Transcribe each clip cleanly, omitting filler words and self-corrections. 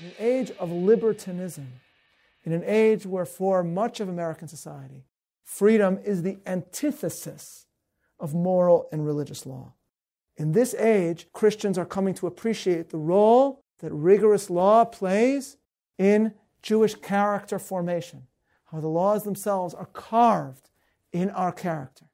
in an age of libertinism, in an age where for much of American society, freedom is the antithesis of moral and religious law. In this age, Christians are coming to appreciate the role that rigorous law plays in Jewish character formation, how the laws themselves are carved in our character.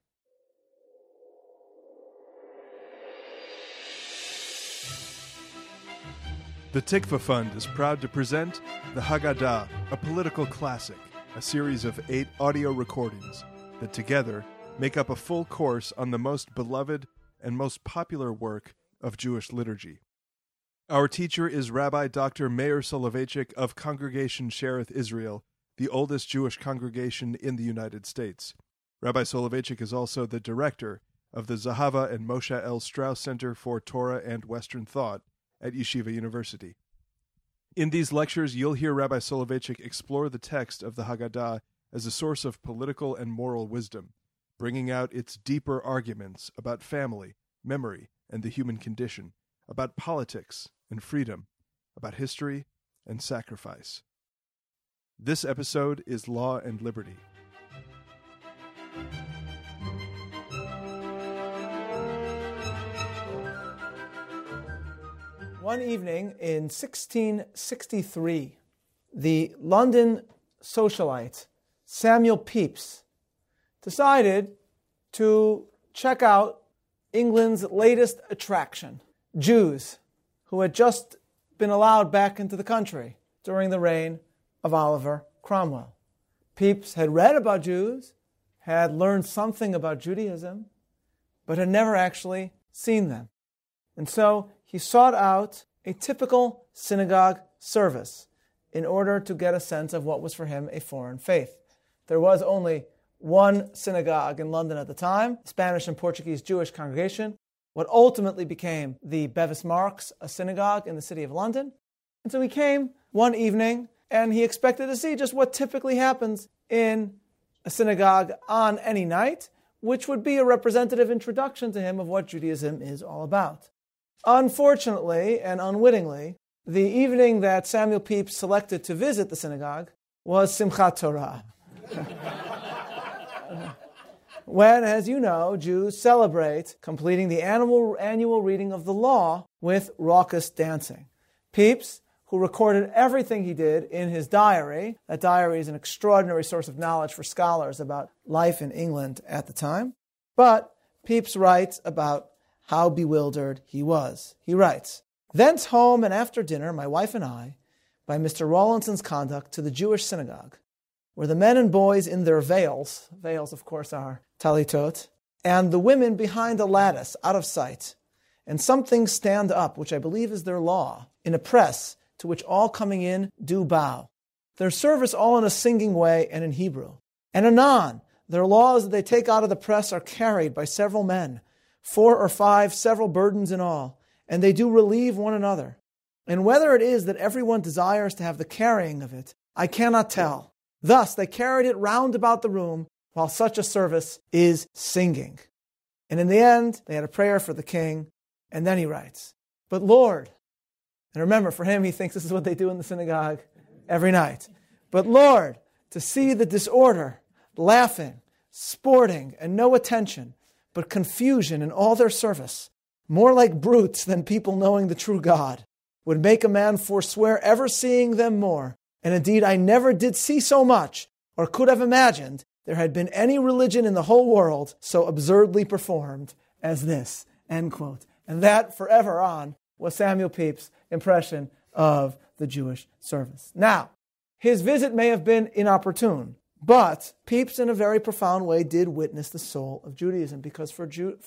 The Tikva Fund is proud to present the Haggadah, a political classic, a series of 8 audio recordings that together make up a full course on the most beloved and most popular work of Jewish liturgy. Our teacher is Rabbi Dr. Meir Soloveitchik of Congregation Shereth Israel, the oldest Jewish congregation in the United States. Rabbi Soloveitchik is also the director of the Zahava and Moshe L. Strauss Center for Torah and Western Thought at Yeshiva University. In these lectures, you'll hear Rabbi Soloveitchik explore the text of the Haggadah as a source of political and moral wisdom, bringing out its deeper arguments about family, memory, and the human condition, about politics and freedom, about history and sacrifice. This episode is Law and Liberty. One evening in 1663, the London socialite Samuel Pepys decided to check out England's latest attraction, Jews, who had just been allowed back into the country during the reign of Oliver Cromwell. Pepys had read about Jews, had learned something about Judaism, but had never actually seen them. And so he sought out a typical synagogue service in order to get a sense of what was for him a foreign faith. There was only one synagogue in London at the time, Spanish and Portuguese Jewish congregation, what ultimately became the Bevis Marks, a synagogue in the city of London. And so he came one evening and he expected to see just what typically happens in a synagogue on any night, which would be a representative introduction to him of what Judaism is all about. Unfortunately and unwittingly, the evening that Samuel Pepys selected to visit the synagogue was Simchat Torah, when, as you know, Jews celebrate completing the annual reading of the law with raucous dancing. Pepys, who recorded everything he did in his diary, that diary is an extraordinary source of knowledge for scholars about life in England at the time, but Pepys writes about how bewildered he was. He writes, "Thence home and after dinner, my wife and I, by Mr. Rawlinson's conduct to the Jewish synagogue, where the men and boys in their veils of course are talitot, and the women behind a lattice, out of sight, and some things stand up, which I believe is their law, in a press to which all coming in do bow. Their service all in a singing way and in Hebrew. And anon, their laws that they take out of the press are carried by several men, 4 or 5, several burdens in all, and they do relieve one another. And whether it is that everyone desires to have the carrying of it, I cannot tell. Thus they carried it round about the room, while such a service is singing. And in the end, they had a prayer for the king, and then he writes, but Lord," and remember, for him, he thinks this is what they do in the synagogue every night, "but Lord, to see the disorder, laughing, sporting, and no attention, but confusion in all their service, more like brutes than people knowing the true God, would make a man forswear ever seeing them more. And indeed, I never did see so much, or could have imagined there had been any religion in the whole world so absurdly performed as this," end quote. And that, forever on, was Samuel Pepys' impression of the Jewish service. Now, his visit may have been inopportune, but Pepys, in a very profound way, did witness the soul of Judaism, because for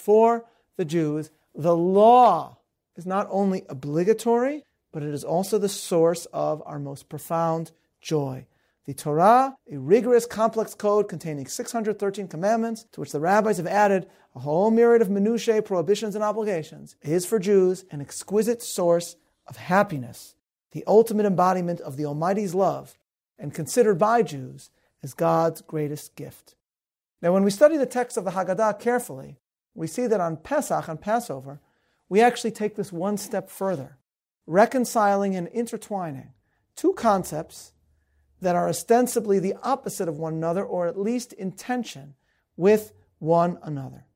the Jews, the law is not only obligatory, but it is also the source of our most profound joy. The Torah, a rigorous, complex code containing 613 commandments, to which the rabbis have added a whole myriad of minutiae, prohibitions, and obligations, is for Jews an exquisite source of happiness, the ultimate embodiment of the Almighty's love, and considered by Jews as God's greatest gift. Now, when we study the text of the Haggadah carefully, we see that on Pesach, on Passover, we actually take this one step further, reconciling and intertwining two concepts that are ostensibly the opposite of one another, or at least in tension with one another.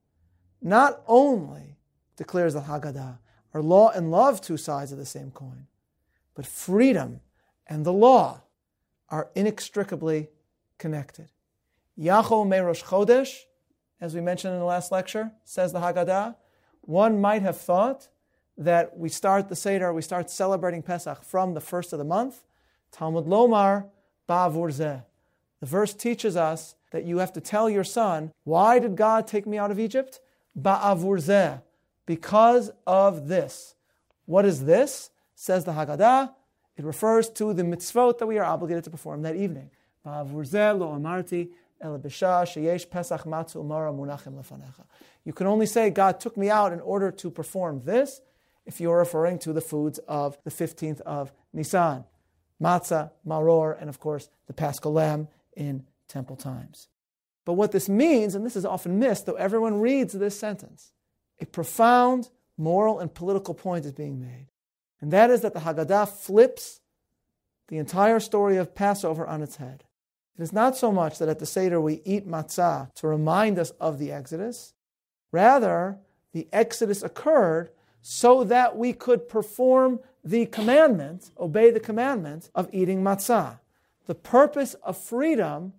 Not only, declares the Haggadah, are law and love two sides of the same coin, but freedom and the law are inextricably connected. Yachol me Rosh Chodesh, as we mentioned in the last lecture, says the Haggadah, one might have thought that we start the Seder, we start celebrating Pesach from the first of the month. Talmud Lomar, Ba'avur zeh. The verse teaches us that you have to tell your son, why did God take me out of Egypt? Ba'avur zeh. Because of this. What is this? Says the Haggadah. It refers to the mitzvot that we are obligated to perform that evening. Ba'avur zeh lo amarti el bisha sheyesh pesach matzu umara munachim lefanecha. You can only say, God took me out in order to perform this, if you're referring to the foods of the 15th of Nisan. Matzah, maror, and of course the Paschal Lamb in temple times. But what this means, and this is often missed, though everyone reads this sentence, a profound moral and political point is being made. And that is that the Haggadah flips the entire story of Passover on its head. It is not so much that at the Seder we eat matzah to remind us of the Exodus. Rather, the Exodus occurred so that we could perform the commandment, obey the commandment of eating matzah. The purpose of freedom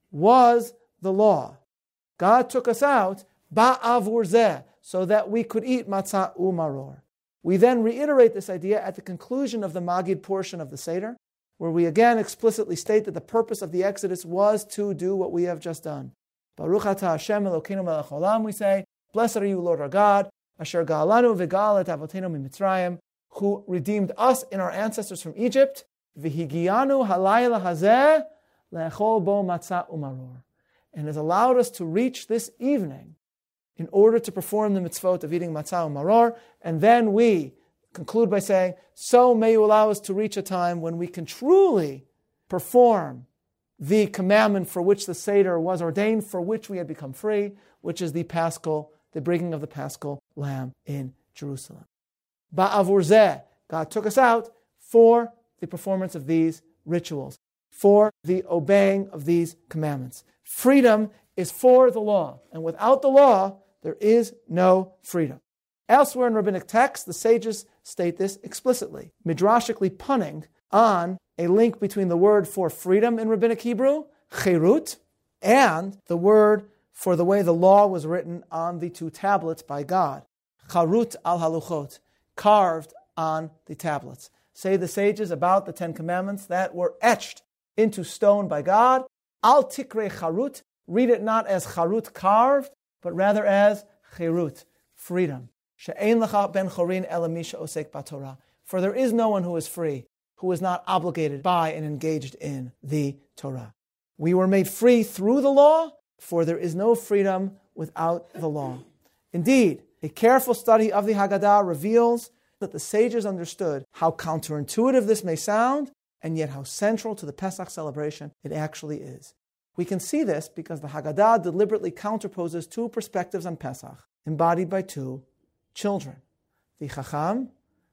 was the law. God took us out, ba'avur zeh, so that we could eat matzah umaror. We then reiterate this idea at the conclusion of the Magid portion of the Seder, where we again explicitly state that the purpose of the Exodus was to do what we have just done. Baruch atah Hashem Elokeinu melech haolam, we say, blessed are you, Lord our God, asher ga'alanu v'ga'al et avotenu miMitzrayim, who redeemed us and our ancestors from Egypt, v'higianu halayla hazeh le'echol bo matzah umaror, and has allowed us to reach this evening in order to perform the mitzvot of eating matzah umaror. And then we conclude by saying, so may you allow us to reach a time when we can truly perform the commandment for which the Seder was ordained, for which we had become free, which is the bringing of the Paschal Lamb in Jerusalem. Ba'avur zeh, God took us out for the performance of these rituals, for the obeying of these commandments. Freedom is for the law, and without the law, there is no freedom. Elsewhere in rabbinic texts, the sages state this explicitly, midrashically punning on a link between the word for freedom in rabbinic Hebrew, cherut, and the word for the way the law was written on the two tablets by God, charut al haluchot, carved on the tablets. Say the sages about the Ten Commandments that were etched into stone by God, al tikre charut, read it not as charut, carved, but rather as cherut, freedom. She'ein lecha ben chorin ela mi she'osek b'Torah. For there is no one who is free, who is not obligated by and engaged in the Torah. We were made free through the law, for there is no freedom without the law. Indeed, a careful study of the Haggadah reveals that the sages understood how counterintuitive this may sound, and yet how central to the Pesach celebration it actually is. We can see this because the Haggadah deliberately counterposes two perspectives on Pesach, embodied by two children, the Chacham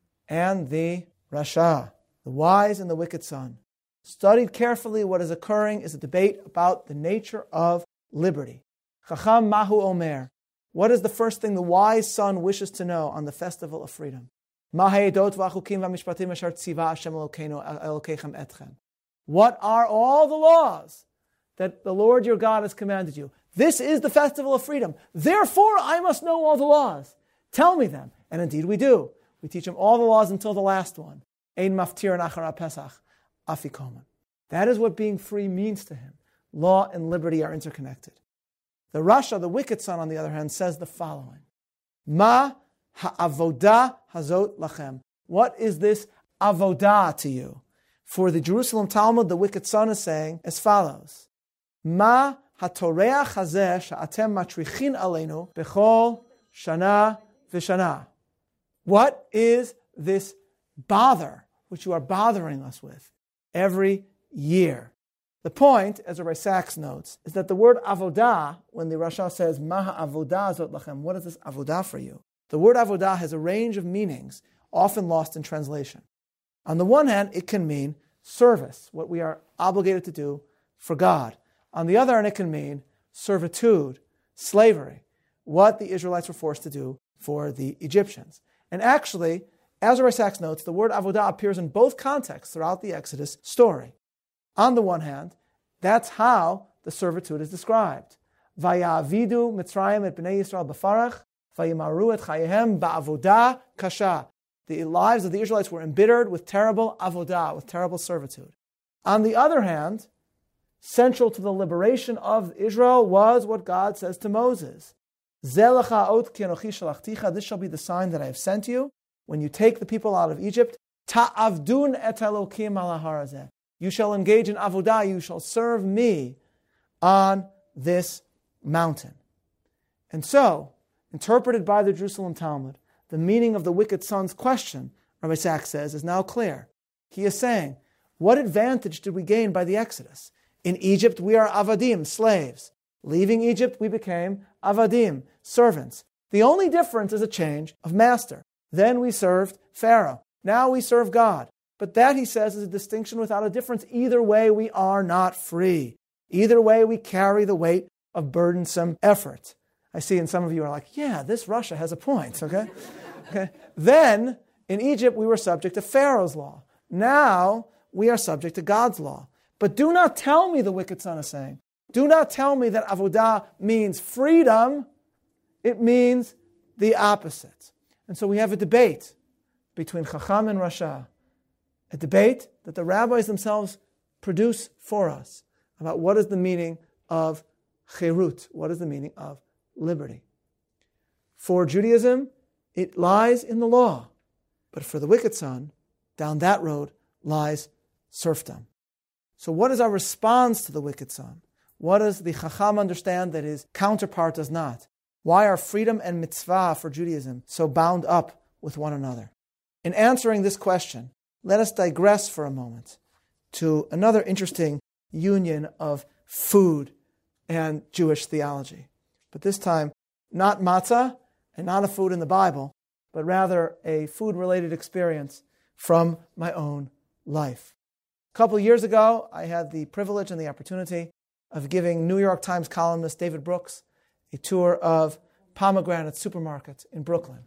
and the Rasha, the wise and the wicked son. Studied carefully, what is occurring is a debate about the nature of liberty. Chacham mahu omer. What is the first thing the wise son wishes to know on the festival of freedom? What are all the laws that the Lord your God has commanded you? This is the festival of freedom. Therefore, I must know all the laws. Tell me them. And indeed we do. We teach him all the laws until the last one. Ein maftir achara Pesach afikomen. That is what being free means to him. Law and liberty are interconnected. The Rasha, the wicked son, on the other hand, says the following. Ma ha'avodah hazot lachem. What is this avodah to you? For the Jerusalem Talmud, the wicked son is saying as follows. Ma hatoreach hazeh sha'atem matrichin aleinu bechol shana v'shana. What is this bother which you are bothering us with every year? The point, as Rabbi Sachs notes, is that the word avodah, when the Rasha says, Maha avodah zot lachem, what is this avodah for you? The word avodah has a range of meanings, often lost in translation. On the one hand, it can mean service, what we are obligated to do for God. On the other hand, it can mean servitude, slavery, what the Israelites were forced to do for the Egyptians. And actually, as Rabbi Sachs notes, the word avodah appears in both contexts throughout the Exodus story. On the one hand, that's how the servitude is described. Vayavidu Mitzrayim et bnei Yisrael b'farach, vayimaru et chayehem ba'avodah kasha. The lives of the Israelites were embittered with terrible avodah, with terrible servitude. On the other hand, central to the liberation of Israel was what God says to Moses. This shall be the sign that I have sent you. When you take the people out of Egypt, ta'avdun et Elokim ala harazeh. You shall engage in avodah, you shall serve me on this mountain. And so, interpreted by the Jerusalem Talmud, the meaning of the wicked son's question, Rabbi Sachs says, is now clear. He is saying, what advantage did we gain by the Exodus? In Egypt, we are avadim, slaves. Leaving Egypt, we became avadim, servants. The only difference is a change of master. Then we served Pharaoh. Now we serve God. But that, he says, is a distinction without a difference. Either way, we are not free. Either way, we carry the weight of burdensome effort. I see in some of you are like, yeah, this Russia has a point, okay? Then, in Egypt, we were subject to Pharaoh's law. Now, we are subject to God's law. But do not tell me, the wicked son is saying, do not tell me that avodah means freedom. It means the opposite. And so we have a debate between Chacham and Rasha, a debate that the rabbis themselves produce for us about what is the meaning of cherut, what is the meaning of liberty. For Judaism, it lies in the law. But for the wicked son, down that road lies serfdom. So what is our response to the wicked son? What does the Chacham understand that his counterpart does not? Why are freedom and mitzvah for Judaism so bound up with one another? In answering this question, let us digress for a moment to another interesting union of food and Jewish theology. But this time, not matzah and not a food in the Bible, but rather a food-related experience from my own life. A couple of years ago, I had the privilege and the opportunity of giving New York Times columnist David Brooks a tour of Pomegranate Supermarket in Brooklyn,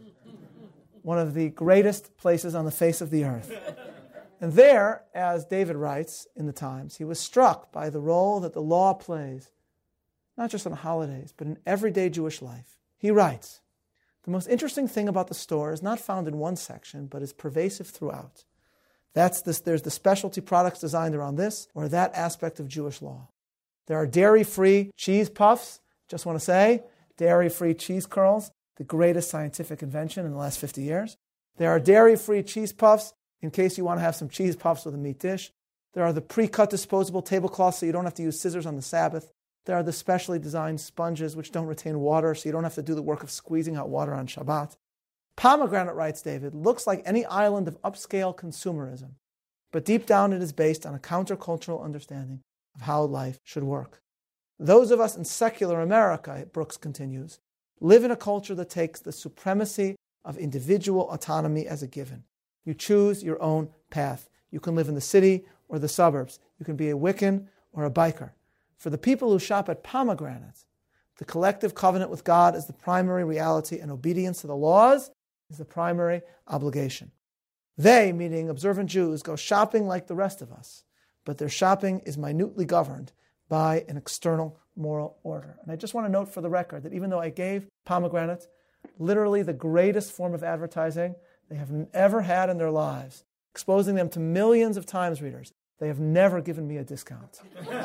one of the greatest places on the face of the earth. And there, as David writes in the Times, he was struck by the role that the law plays, not just on holidays, but in everyday Jewish life. He writes, the most interesting thing about the store is not found in one section, but is pervasive throughout. There's the specialty products designed around this or that aspect of Jewish law. There are dairy-free cheese puffs, just want to say, dairy-free cheese curls, the greatest scientific invention in the last 50 years. There are dairy-free cheese puffs, in case you want to have some cheese puffs with a meat dish. There are the pre-cut disposable tablecloths so you don't have to use scissors on the Sabbath. There are the specially designed sponges which don't retain water so you don't have to do the work of squeezing out water on Shabbat. Pomegranate, writes David, looks like any island of upscale consumerism, but deep down it is based on a countercultural understanding of how life should work. Those of us in secular America, Brooks continues, live in a culture that takes the supremacy of individual autonomy as a given. You choose your own path. You can live in the city or the suburbs. You can be a Wiccan or a biker. For the people who shop at Pomegranate, the collective covenant with God is the primary reality, and obedience to the laws is the primary obligation. They, meaning observant Jews, go shopping like the rest of us, but their shopping is minutely governed by an external moral order. And I just want to note for the record that even though I gave Pomegranate literally the greatest form of advertising they have ever had in their lives, exposing them to millions of Times readers, they have never given me a discount.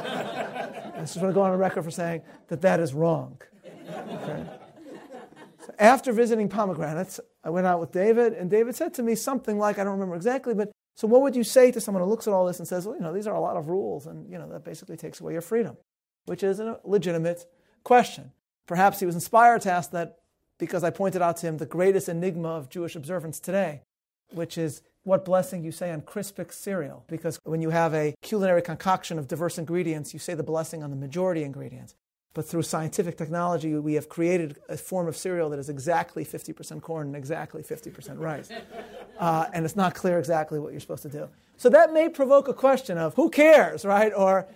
I just want to go on a record for saying that that is wrong. Okay? So after visiting Pomegranates, I went out with David, and David said to me something like, I don't remember exactly, but so what would you say to someone who looks at all this and says, well, these are a lot of rules, and that basically takes away your freedom, which is a legitimate question. Perhaps he was inspired to ask that because I pointed out to him the greatest enigma of Jewish observance today, which is what blessing you say on Crispix cereal. Because when you have a culinary concoction of diverse ingredients, you say the blessing on the majority ingredients. But through scientific technology, we have created a form of cereal that is exactly 50% corn and exactly 50% rice. and it's not clear exactly what you're supposed to do. So that may provoke a question of who cares, right? Or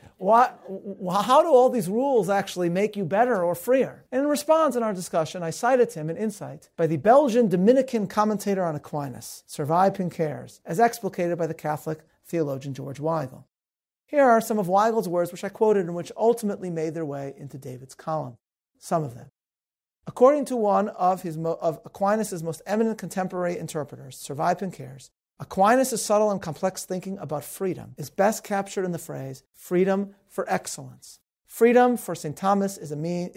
how do all these rules actually make you better or freer? And in response in our discussion, I cited to him an insight by the Belgian Dominican commentator on Aquinas, Servais Pinckaers, as explicated by the Catholic theologian George Weigel. Here are some of Weigel's words which I quoted and which ultimately made their way into David's column. Some of them. According to one of Aquinas' most eminent contemporary interpreters, Servais Pinckaers, Aquinas' subtle and complex thinking about freedom is best captured in the phrase, freedom for excellence. Freedom, for St. Thomas, is a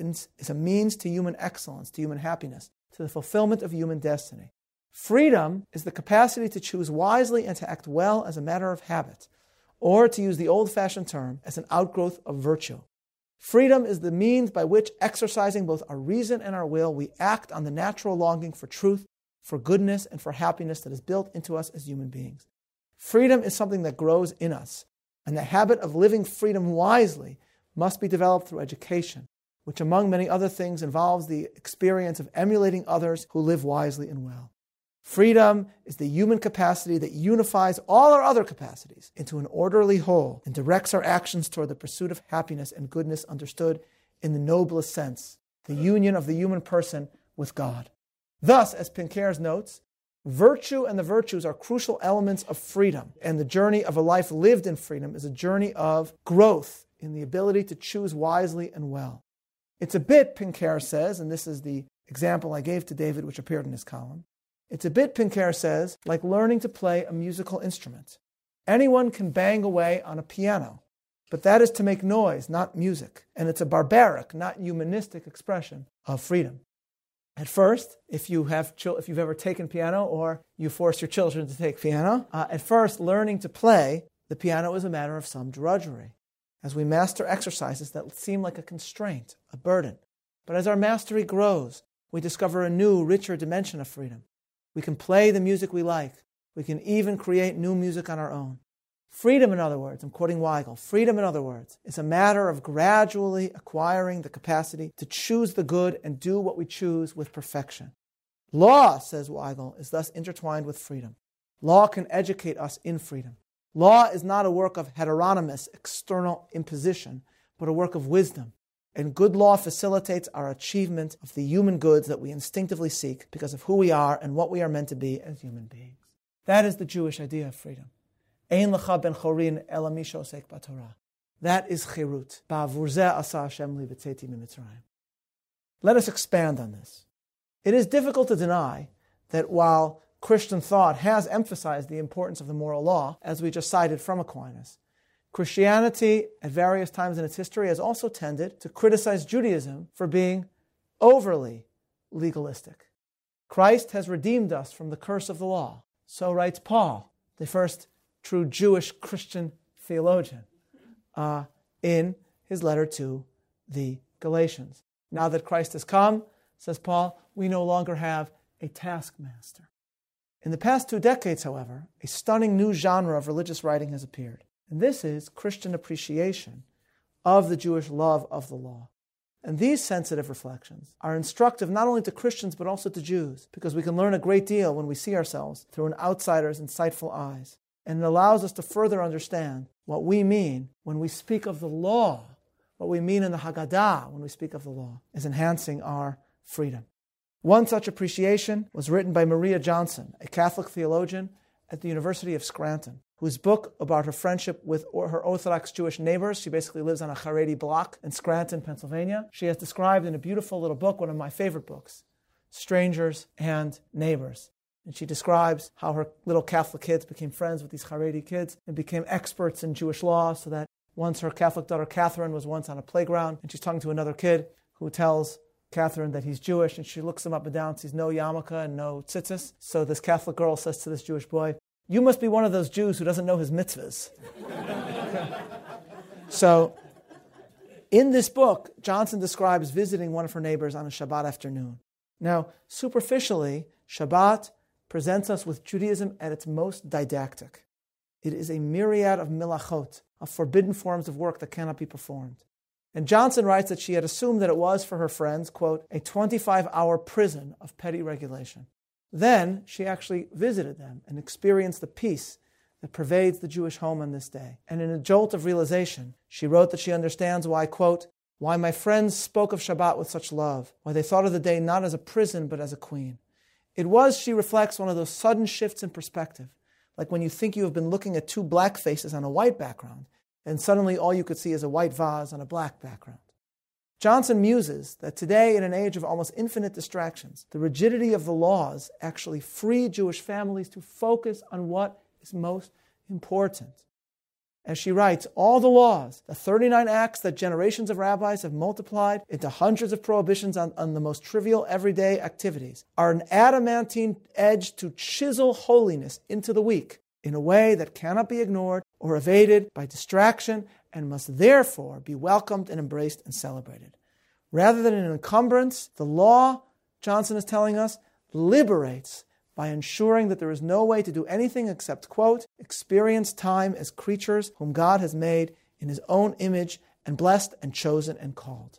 means to human excellence, to human happiness, to the fulfillment of human destiny. Freedom is the capacity to choose wisely and to act well as a matter of habit, or to use the old-fashioned term, as an outgrowth of virtue. Freedom is the means by which, exercising both our reason and our will, we act on the natural longing for truth, for goodness, and for happiness that is built into us as human beings. Freedom is something that grows in us, and the habit of living freedom wisely must be developed through education, which among many other things involves the experience of emulating others who live wisely and well. Freedom is the human capacity that unifies all our other capacities into an orderly whole and directs our actions toward the pursuit of happiness and goodness understood in the noblest sense, the union of the human person with God. Thus, as Pinckaers notes, virtue and the virtues are crucial elements of freedom, and the journey of a life lived in freedom is a journey of growth in the ability to choose wisely and well. It's a bit, Pinckaers says, and this is the example I gave to David, which appeared in his column, it's a bit, Pinckaers says, like learning to play a musical instrument. Anyone can bang away on a piano, but that is to make noise, not music, and it's a barbaric, not humanistic expression of freedom. At first, if you've ever taken piano or you force your children to take piano, at first learning to play the piano is a matter of some drudgery, as we master exercises that seem like a constraint, a burden. But as our mastery grows, we discover a new, richer dimension of freedom. We can play the music we like. We can even create new music on our own. Freedom, in other words, I'm quoting Weigel, freedom, in other words, is a matter of gradually acquiring the capacity to choose the good and do what we choose with perfection. Law, says Weigel, is thus intertwined with freedom. Law can educate us in freedom. Law is not a work of heteronymous external imposition, but a work of wisdom. And good law facilitates our achievement of the human goods that we instinctively seek because of who we are and what we are meant to be as human beings. That is the Jewish idea of freedom. Ein lecha ben chorin ela mi she'osek b'Torah. That is chirut. Ba'avur zeh asa Hashem li v'tzeti miMitzrayim. Let us expand on this. It is difficult to deny that while Christian thought has emphasized the importance of the moral law, as we just cited from Aquinas, Christianity at various times in its history has also tended to criticize Judaism for being overly legalistic. Christ has redeemed us from the curse of the law. So writes Paul, the first true Jewish Christian theologian, in his letter to the Galatians. Now that Christ has come, says Paul, we no longer have a taskmaster. In the past 2 decades, however, a stunning new genre of religious writing has appeared. And this is Christian appreciation of the Jewish love of the law. And these sensitive reflections are instructive not only to Christians but also to Jews, because we can learn a great deal when we see ourselves through an outsider's insightful eyes. And it allows us to further understand what we mean when we speak of the law, what we mean in the Haggadah when we speak of the law, is enhancing our freedom. One such appreciation was written by Maria Johnson, a Catholic theologian at the University of Scranton, whose book about her friendship with her Orthodox Jewish neighbors, she basically lives on a Haredi block in Scranton, Pennsylvania, she has described in a beautiful little book, one of my favorite books, Strangers and Neighbors. And she describes how her little Catholic kids became friends with these Haredi kids and became experts in Jewish law, so that once her Catholic daughter Catherine was once on a playground and she's talking to another kid who tells Catherine that he's Jewish, and she looks him up and down, sees no yarmulke and no tzitzis. So this Catholic girl says to this Jewish boy, "You must be one of those Jews who doesn't know his mitzvahs." So in this book, Johnson describes visiting one of her neighbors on a Shabbat afternoon. Now, superficially, Shabbat presents us with Judaism at its most didactic. It is a myriad of milachot, of forbidden forms of work that cannot be performed. And Johnson writes that she had assumed that it was for her friends, quote, a 25-hour prison of petty regulation. Then she actually visited them and experienced the peace that pervades the Jewish home on this day. And in a jolt of realization, she wrote that she understands why, quote, why my friends spoke of Shabbat with such love, why they thought of the day not as a prison but as a queen. It was, she reflects, one of those sudden shifts in perspective, like when you think you have been looking at two black faces on a white background, and suddenly all you could see is a white vase on a black background. Johnson muses that today, in an age of almost infinite distractions, the rigidity of the laws actually free Jewish families to focus on what is most important. As she writes, all the laws, the 39 acts that generations of rabbis have multiplied into hundreds of prohibitions on the most trivial everyday activities, are an adamantine edge to chisel holiness into the weak in a way that cannot be ignored or evaded by distraction and must therefore be welcomed and embraced and celebrated. Rather than an encumbrance, the law, Johnson is telling us, liberates by ensuring that there is no way to do anything except, quote, experience time as creatures whom God has made in his own image and blessed and chosen and called.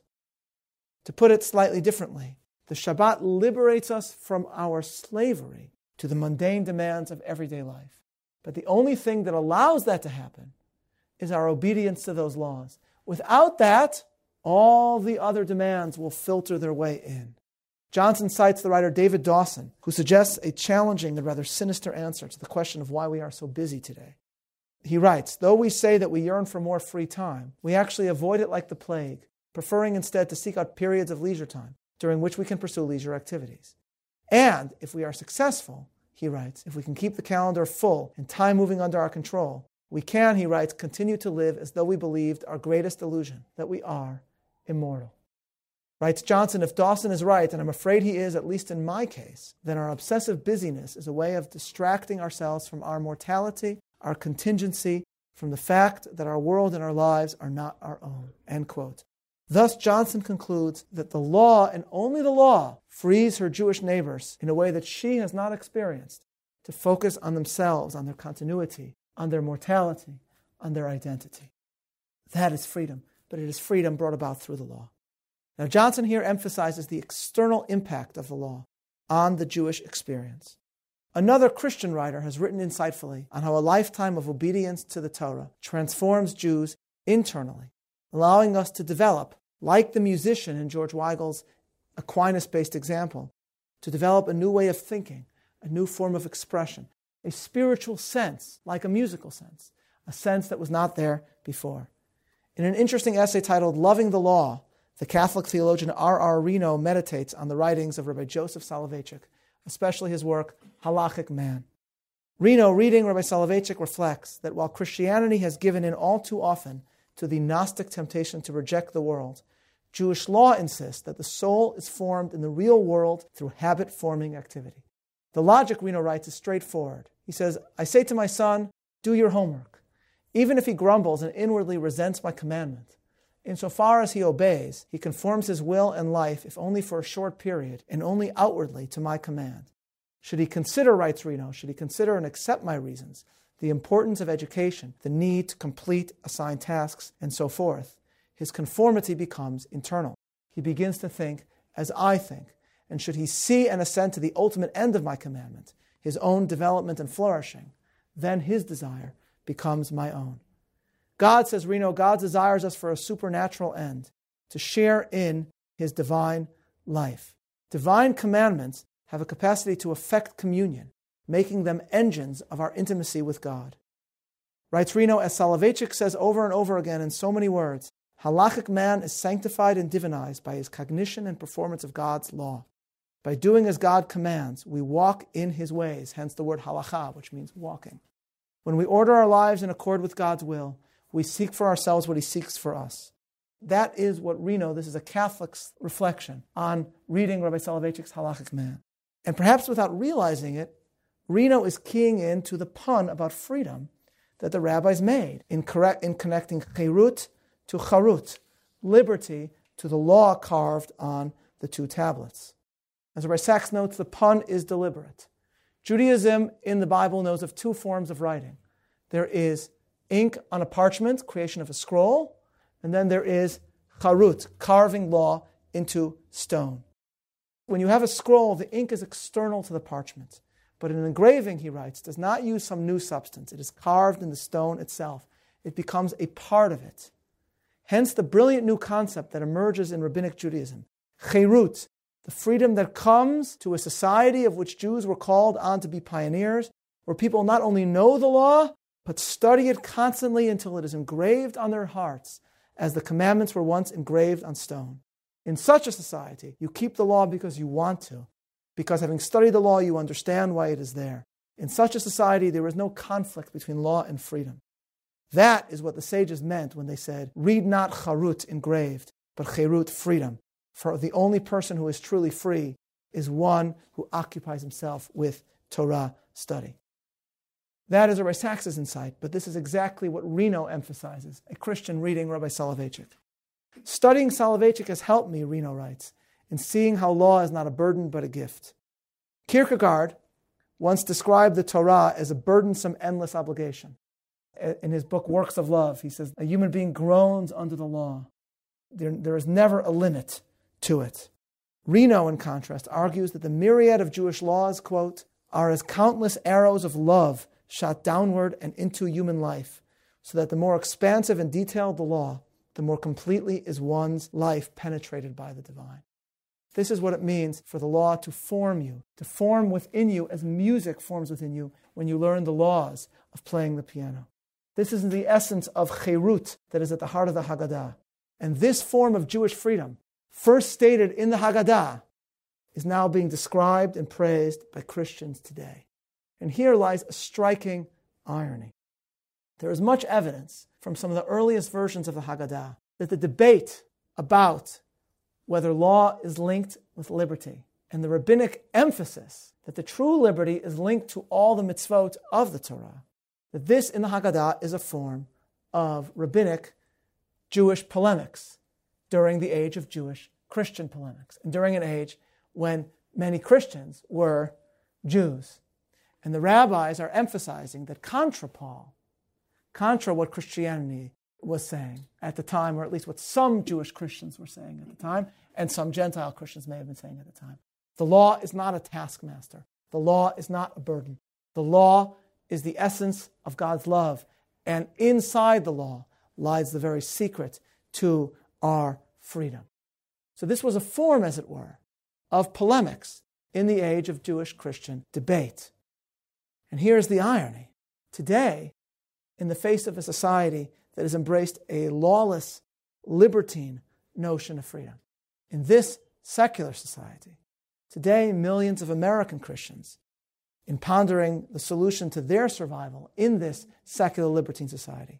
To put it slightly differently, the Shabbat liberates us from our slavery to the mundane demands of everyday life. But the only thing that allows that to happen is our obedience to those laws. Without that, all the other demands will filter their way in. Johnson cites the writer David Dawson, who suggests a challenging and rather sinister answer to the question of why we are so busy today. He writes, though we say that we yearn for more free time, we actually avoid it like the plague, preferring instead to seek out periods of leisure time, during which we can pursue leisure activities. And if we are successful, he writes, if we can keep the calendar full and time moving under our control, we can, he writes, continue to live as though we believed our greatest illusion, that we are immortal. Writes Johnson, if Dawson is right, and I'm afraid he is, at least in my case, then our obsessive busyness is a way of distracting ourselves from our mortality, our contingency, from the fact that our world and our lives are not our own. End quote. Thus, Johnson concludes that the law, and only the law, frees her Jewish neighbors in a way that she has not experienced, to focus on themselves, on their continuity, on their mortality, on their identity. That is freedom, but it is freedom brought about through the law. Now, Johnson here emphasizes the external impact of the law on the Jewish experience. Another Christian writer has written insightfully on how a lifetime of obedience to the Torah transforms Jews internally, allowing us to develop, like the musician in George Weigel's Aquinas-based example, to develop a new way of thinking, a new form of expression, a spiritual sense, like a musical sense, a sense that was not there before. In an interesting essay titled Loving the Law, the Catholic theologian R.R. Reno meditates on the writings of Rabbi Joseph Soloveitchik, especially his work, Halachic Man. Reno, reading Rabbi Soloveitchik, reflects that while Christianity has given in all too often to the Gnostic temptation to reject the world, Jewish law insists that the soul is formed in the real world through habit-forming activity. The logic, Reno writes, is straightforward. He says, I say to my son, do your homework. Even if he grumbles and inwardly resents my commandment, insofar as he obeys, he conforms his will and life, if only for a short period, and only outwardly, to my command. Should he consider, writes Reno, should he consider and accept my reasons, the importance of education, the need to complete assigned tasks, and so forth, his conformity becomes internal. He begins to think as I think, and should he see and assent to the ultimate end of my commandment, his own development and flourishing, then his desire becomes my own. God, says Reno, God desires us for a supernatural end, to share in his divine life. Divine commandments have a capacity to affect communion, making them engines of our intimacy with God. Writes Reno, as Soloveitchik says over and over again in so many words, halachic man is sanctified and divinized by his cognition and performance of God's law. By doing as God commands, we walk in his ways, hence the word halacha, which means walking. When we order our lives in accord with God's will, we seek for ourselves what he seeks for us. That is what Reno, this is a Catholic's reflection on reading Rabbi Soloveitchik's Halachic Man. And perhaps without realizing it, Reno is keying in to the pun about freedom that the rabbis made in connecting chirut to charut, liberty to the law carved on the two tablets. As Rabbi Sachs notes, the pun is deliberate. Judaism in the Bible knows of two forms of writing. There is ink on a parchment, creation of a scroll, and then there is charut, carving law into stone. When you have a scroll, the ink is external to the parchment. But an engraving, he writes, does not use some new substance. It is carved in the stone itself. It becomes a part of it. Hence the brilliant new concept that emerges in Rabbinic Judaism. Cherut, the freedom that comes to a society of which Jews were called on to be pioneers, where people not only know the law, but study it constantly until it is engraved on their hearts, as the commandments were once engraved on stone. In such a society, you keep the law because you want to, because having studied the law, you understand why it is there. In such a society, there is no conflict between law and freedom. That is what the sages meant when they said, read not charut, engraved, but cherut, freedom. For the only person who is truly free is one who occupies himself with Torah study. That is Rabbi Sachs's insight, but this is exactly what Reno emphasizes, a Christian reading Rabbi Soloveitchik. Studying Soloveitchik has helped me, Reno writes, in seeing how law is not a burden but a gift. Kierkegaard once described the Torah as a burdensome, endless obligation. In his book, Works of Love, he says, a human being groans under the law. There is never a limit to it. Reno, in contrast, argues that the myriad of Jewish laws, quote, are as countless arrows of love shot downward and into human life, so that the more expansive and detailed the law, the more completely is one's life penetrated by the divine. This is what it means for the law to form you, to form within you as music forms within you when you learn the laws of playing the piano. This is the essence of cherut that is at the heart of the Haggadah. And this form of Jewish freedom, first stated in the Haggadah, is now being described and praised by Christians today. And here lies a striking irony. There is much evidence from some of the earliest versions of the Haggadah that the debate about whether law is linked with liberty and the rabbinic emphasis that the true liberty is linked to all the mitzvot of the Torah, that this in the Haggadah is a form of rabbinic Jewish polemics during the age of Jewish Christian polemics and during an age when many Christians were Jews. And the rabbis are emphasizing that contra Paul, contra what Christianity was saying at the time, or at least what some Jewish Christians were saying at the time, and some Gentile Christians may have been saying at the time. The law is not a taskmaster. The law is not a burden. The law is the essence of God's love, and inside the law lies the very secret to our freedom. So this was a form, as it were, of polemics in the age of Jewish Christian debate. And here's the irony. Today, in the face of a society that has embraced a lawless, libertine notion of freedom, in this secular society, today millions of American Christians, in pondering the solution to their survival in this secular libertine society,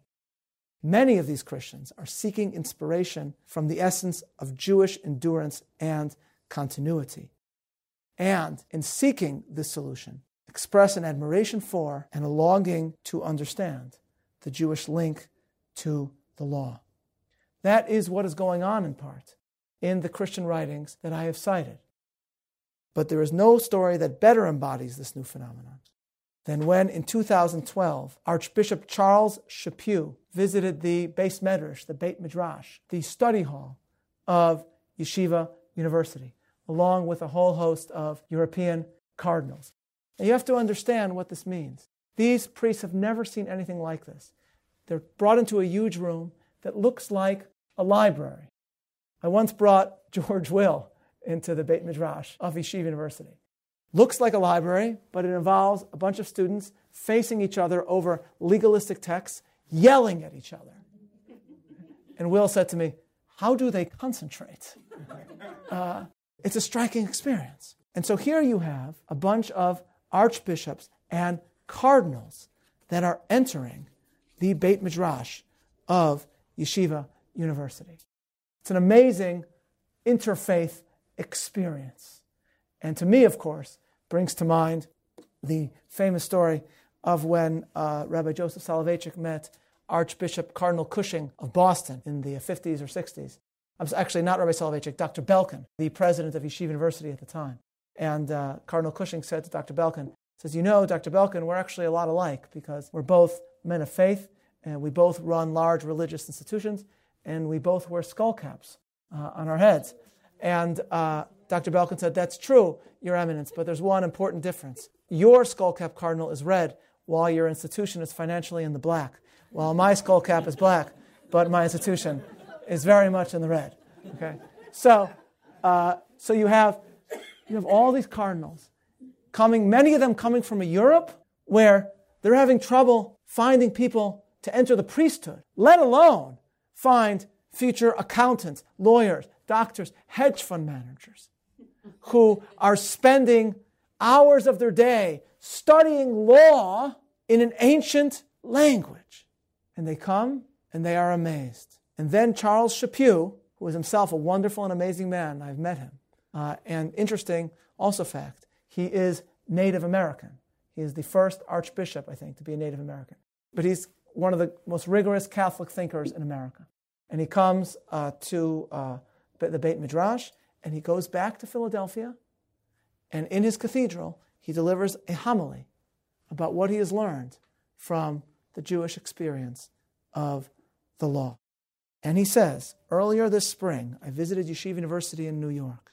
many of these Christians are seeking inspiration from the essence of Jewish endurance and continuity. And in seeking this solution, express an admiration for and a longing to understand the Jewish link to the law. That is what is going on in part in the Christian writings that I have cited. But there is no story that better embodies this new phenomenon than when, in 2012, Archbishop Charles Chaput visited the Beis Medrash, the Beit Midrash, the study hall of Yeshiva University, along with a whole host of European cardinals. And you have to understand what this means. These priests have never seen anything like this. They're brought into a huge room that looks like a library. I once brought George Will into the Beit Midrash of Yeshiva University. Looks like a library, but it involves a bunch of students facing each other over legalistic texts, yelling at each other. And Will said to me, how do they concentrate? It's a striking experience. And so here you have a bunch of archbishops and cardinals that are entering the Beit Midrash of Yeshiva University. It's an amazing interfaith experience. And to me, of course, brings to mind the famous story of when Rabbi Joseph Soloveitchik met Archbishop Cardinal Cushing of Boston in the 50s or 60s. Actually, not Rabbi Soloveitchik, Dr. Belkin, the president of Yeshiva University at the time. And Cardinal Cushing said to Dr. Belkin, says, you know, Dr. Belkin, we're actually a lot alike because we're both men of faith, and we both run large religious institutions, and we both wear skull caps on our heads. And Dr. Dr. Belkin said, that's true, Your Eminence, but there's one important difference. Your skullcap cardinal is red, while your institution is financially in the black, while my skullcap is black, but my institution is very much in the red. Okay, so you have all these cardinals coming, many of them coming from a Europe where they're having trouble finding people to enter the priesthood, let alone find future accountants, lawyers, doctors, hedge fund managers who are spending hours of their day studying law in an ancient language. And they come and they are amazed. And then Charles Chaput, who is himself a wonderful and amazing man, I've met him. And interesting also fact, he is Native American. He is the first archbishop, I think, to be a Native American. But he's one of the most rigorous Catholic thinkers in America. And he comes to the Beit Midrash, and he goes back to Philadelphia, and in his cathedral, he delivers a homily about what he has learned from the Jewish experience of the law. And he says, earlier this spring, I visited Yeshiva University in New York.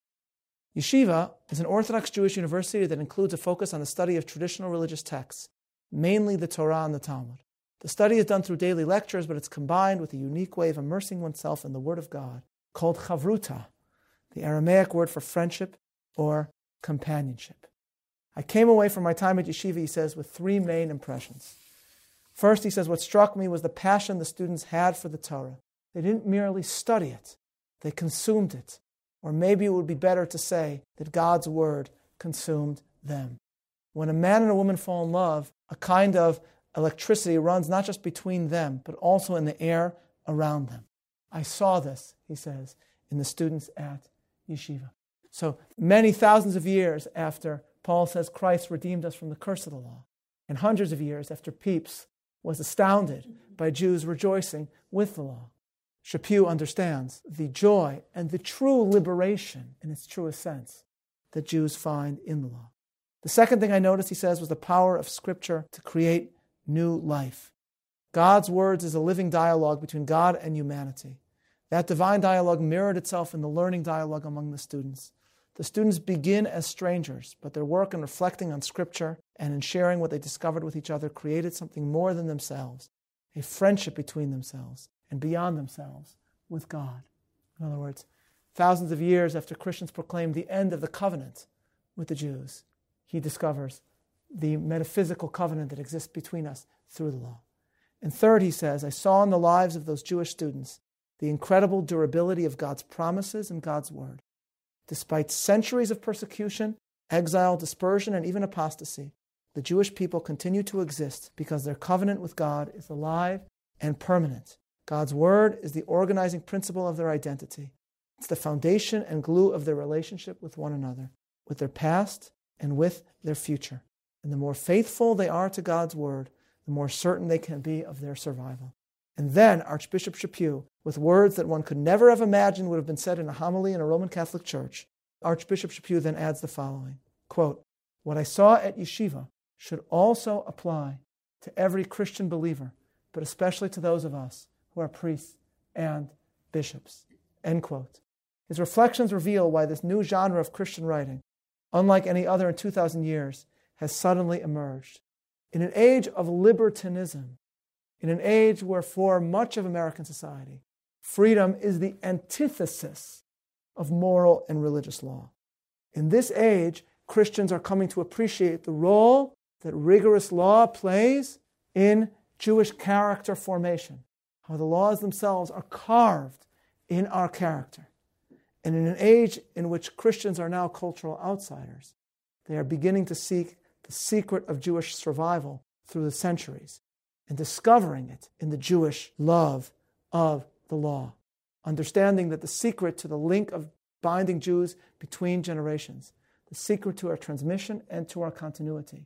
Yeshiva is an Orthodox Jewish university that includes a focus on the study of traditional religious texts, mainly the Torah and the Talmud. The study is done through daily lectures, but it's combined with a unique way of immersing oneself in the Word of God, called chavruta, the Aramaic word for friendship or companionship. I came away from my time at Yeshiva, he says, with three main impressions. First, he says, what struck me was the passion the students had for the Torah. They didn't merely study it, they consumed it. Or maybe it would be better to say that God's Word consumed them. When a man and a woman fall in love, a kind of electricity runs not just between them, but also in the air around them. I saw this, he says, in the students at Yeshiva. So many thousands of years after Paul says Christ redeemed us from the curse of the law, and hundreds of years after Pepys was astounded by Jews rejoicing with the law, Chaput understands the joy and the true liberation, in its truest sense, that Jews find in the law. The second thing I noticed, he says, was the power of Scripture to create new life. God's words is a living dialogue between God and humanity. That divine dialogue mirrored itself in the learning dialogue among the students. The students begin as strangers, but their work in reflecting on Scripture and in sharing what they discovered with each other created something more than themselves, a friendship between themselves and beyond themselves with God. In other words, thousands of years after Christians proclaimed the end of the covenant with the Jews, he discovers the metaphysical covenant that exists between us through the law. And third, he says, I saw in the lives of those Jewish students the incredible durability of God's promises and God's word. Despite centuries of persecution, exile, dispersion, and even apostasy, the Jewish people continue to exist because their covenant with God is alive and permanent. God's word is the organizing principle of their identity. It's the foundation and glue of their relationship with one another, with their past and with their future. And the more faithful they are to God's word, the more certain they can be of their survival. And then Archbishop Chaput, with words that one could never have imagined would have been said in a homily in a Roman Catholic church, Archbishop Chaput then adds the following, quote, what I saw at Yeshiva should also apply to every Christian believer, but especially to those of us who are priests and bishops, end quote. His reflections reveal why this new genre of Christian writing, unlike any other in 2,000 years, has suddenly emerged. In an age of libertinism, in an age where for much of American society, freedom is the antithesis of moral and religious law. In this age, Christians are coming to appreciate the role that rigorous law plays in Jewish character formation, how the laws themselves are carved in our character. And in an age in which Christians are now cultural outsiders, they are beginning to seek the secret of Jewish survival through the centuries and discovering it in the Jewish love of the law, understanding that the secret to the link of binding Jews between generations, the secret to our transmission and to our continuity,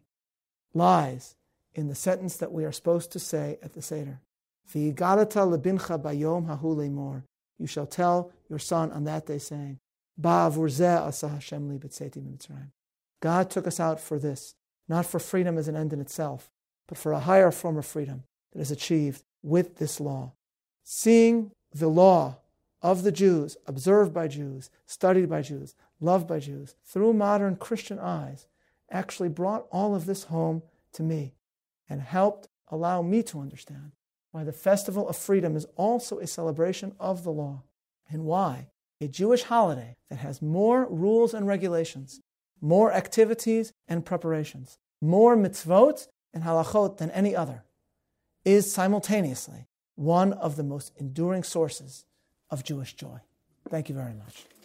lies in the sentence that we are supposed to say at the Seder. V'yigadata lebincha bayom hahu lemor. You shall tell your son on that day, saying, Ba'avur zeh asa Hashem li b'tzeti mitzrayim. God took us out for this, not for freedom as an end in itself, but for a higher form of freedom that is achieved with this law. Seeing the law of the Jews, observed by Jews, studied by Jews, loved by Jews, through modern Christian eyes, actually brought all of this home to me and helped allow me to understand why the Festival of Freedom is also a celebration of the law, and why a Jewish holiday that has more rules and regulations, more activities and preparations, more mitzvot and halachot than any other, is simultaneously one of the most enduring sources of Jewish joy. Thank you very much.